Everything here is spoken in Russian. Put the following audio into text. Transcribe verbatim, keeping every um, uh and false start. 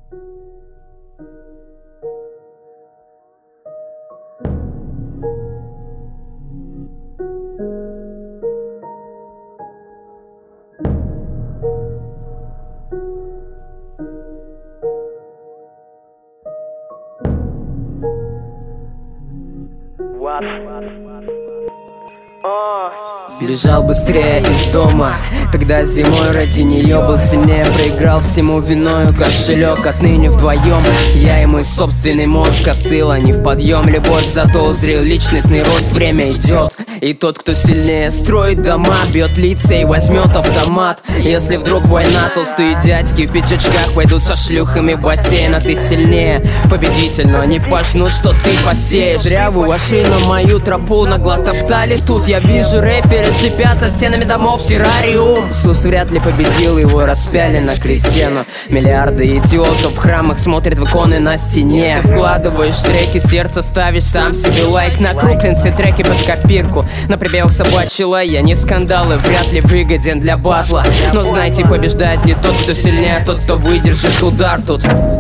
Бежал быстрее из дома, тогда зимой ради нее был сильнее. Проиграл всему виною кошелек, отныне вдвоем я и мой собственный мозг. Остыла не в подъем любовь, зато узрел личностный рост. Время идет, и тот, кто сильнее, строит дома, бьет лица и возьмет автомат. Если вдруг война, толстые дядьки в пиджачках пойдут со шлюхами в бассейн. А ты сильнее, победитель, но они почнут, что ты посеешь. Зря вы вошли на мою тропу, нагло топтали тут. Я вижу, рэперы шипят за стенами домов террариум. Иисус вряд ли победил, его распяли на кресте. Но миллиарды идиотов в храмах смотрят в иконы на стене. Ты вкладываешь треки, сердце ставишь сам себе лайк. На Круклин все треки под копирку, на прибег собачий лай. Я не скандалы, вряд ли выгоден для батла. Но знайте, побеждает не тот, кто сильнее, а тот, кто выдержит удар тут.